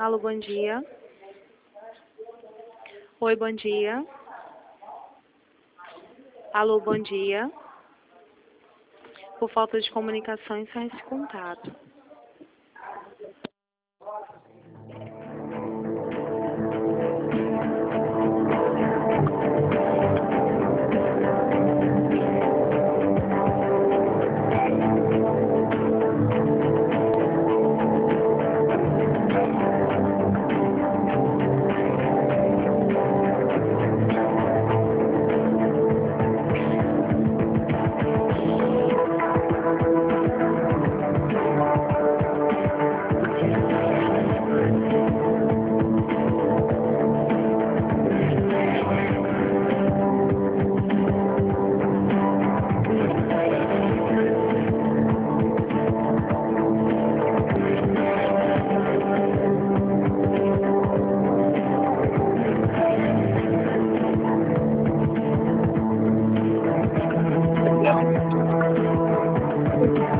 Alô, bom dia. Oi, bom dia. Alô, bom dia. Por falta de comunicação, encerra esse contato.